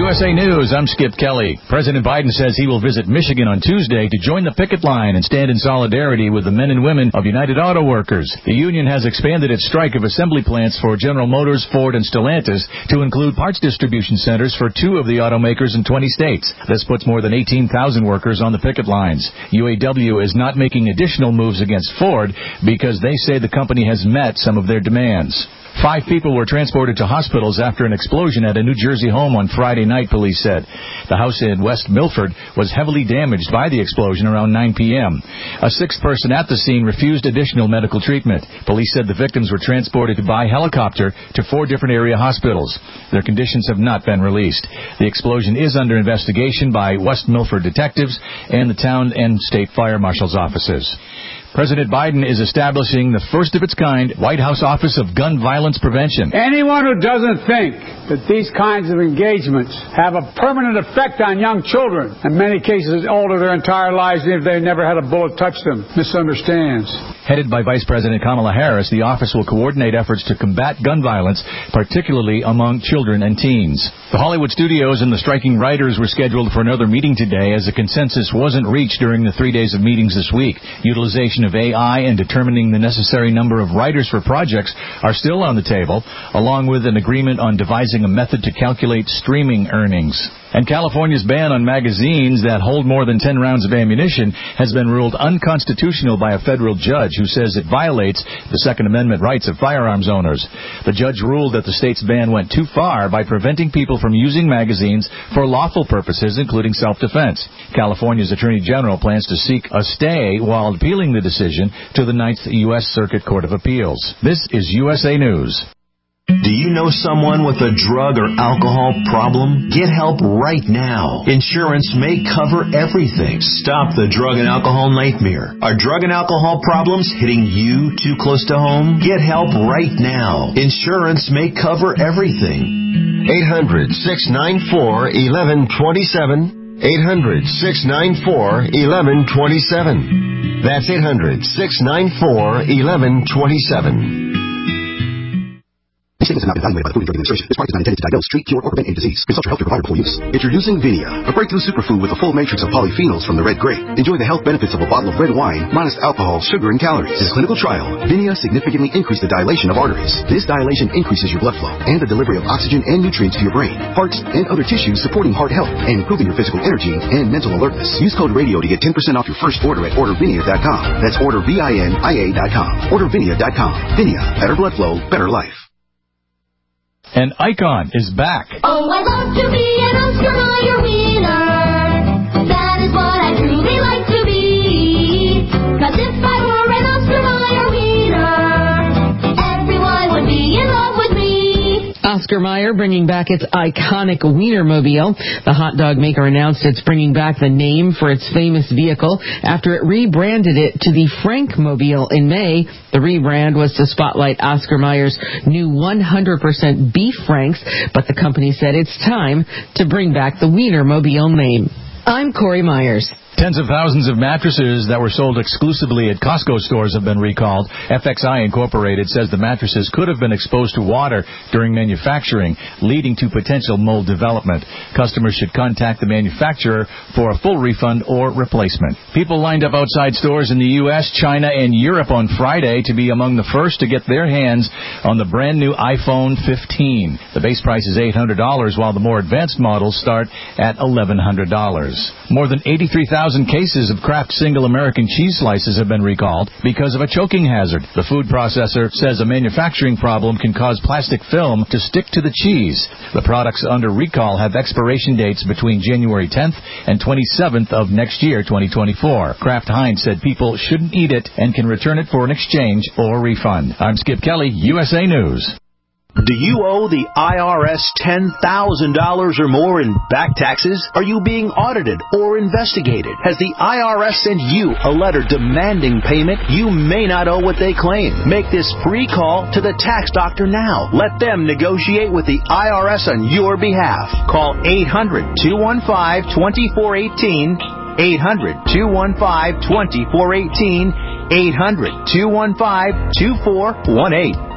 USA News, I'm Skip Kelly. President Biden says he will visit Michigan on Tuesday to join the picket line and stand in solidarity with the men and women of United Auto Workers. The union has expanded its strike of assembly plants for General Motors, Ford, and Stellantis to include parts distribution centers for 2 of the automakers in 20 states. This puts more than 18,000 workers on the picket lines. UAW is not making additional moves against Ford because they say the company has met some of their demands. 5 people were transported to hospitals after an explosion at a New Jersey home on Friday night, police said. The house in West Milford was heavily damaged by the explosion around 9 p.m. A 6th person at the scene refused additional medical treatment. Police said the victims were transported by helicopter to 4 different area hospitals. Their conditions have not been released. The explosion is under investigation by West Milford detectives and the town and state fire marshal's offices. President Biden is establishing the first-of-its-kind White House Office of Gun Violence Prevention. Anyone who doesn't think that these kinds of engagements have a permanent effect on young children, in many cases alter their entire lives even if they never had a bullet touch them, misunderstands. Headed by Vice President Kamala Harris, the office will coordinate efforts to combat gun violence, particularly among children and teens. The Hollywood studios and the striking writers were scheduled for another meeting today as a consensus wasn't reached during the 3 days of meetings this week. Utilization of AI and determining the necessary number of writers for projects are still on the table, along with an agreement on devising a method to calculate streaming earnings. And California's ban on magazines that hold more than 10 rounds of ammunition has been ruled unconstitutional by a federal judge who says it violates the Second Amendment rights of firearms owners. The judge ruled that the state's ban went too far by preventing people from using magazines for lawful purposes, including self-defense. California's Attorney General plans to seek a stay while appealing the decision to the 9th U.S. Circuit Court of Appeals. This is USA News. Do you know someone with a drug or alcohol problem? Get help right now. Insurance may cover everything. Stop the drug and alcohol nightmare. Are drug and alcohol problems hitting you too close to home? Get help right now. Insurance may cover everything. 800-694-1127. 800-694-1127. That's 800-694-1127. These statements have not been evaluated by the Food and Drug Administration. This product is not intended to diagnose, treat, cure, or prevent any disease. Consult your healthcare provider before use. Introducing Vinia, a breakthrough superfood with a full matrix of polyphenols from the red grape. Enjoy the health benefits of a bottle of red wine, minus alcohol, sugar, and calories. In a clinical trial, Vinia significantly increased the dilation of arteries. This dilation increases your blood flow and the delivery of oxygen and nutrients to your brain, hearts, and other tissues, supporting heart health and improving your physical energy and mental alertness. Use code RADIO to get 10% off your first order at ordervinia.com. That's ordervinia.com. Ordervinia.com. Vinia, better blood flow, better life. And Icon is back. Oh, I love to be an Oscar Mayer winner. That is what I truly like to be. 'Cause if I were an Oscar Mayer winner, everyone would be in love with me. Oscar Mayer bringing back its iconic Wienermobile. The hot dog maker announced it's bringing back the name for its famous vehicle after it rebranded it to the Frankmobile in May. The rebrand was to spotlight Oscar Mayer's new 100% beef Franks, but the company said it's time to bring back the Wienermobile name. I'm Corey Myers. Tens of thousands of mattresses that were sold exclusively at Costco stores have been recalled. FXI Incorporated says the mattresses could have been exposed to water during manufacturing, leading to potential mold development. Customers should contact the manufacturer for a full refund or replacement. People lined up outside stores in the U.S., China, and Europe on Friday to be among the first to get their hands on the brand new iPhone 15. The base price is $800, while the more advanced models start at $1,100. More than 83,000 cases of Kraft single American cheese slices have been recalled because of a choking hazard. The food processor says a manufacturing problem can cause plastic film to stick to the cheese. The products under recall have expiration dates between January 10th and 27th of next year, 2024. Kraft Heinz said people shouldn't eat it and can return it for an exchange or refund. I'm Skip Kelly, USA News. Do you owe the IRS $10,000 or more in back taxes? Are you being audited or investigated? Has the IRS sent you a letter demanding payment? You may not owe what they claim. Make this free call to the tax doctor now. Let them negotiate with the IRS on your behalf. Call 800-215-2418. 800-215-2418. 800-215-2418.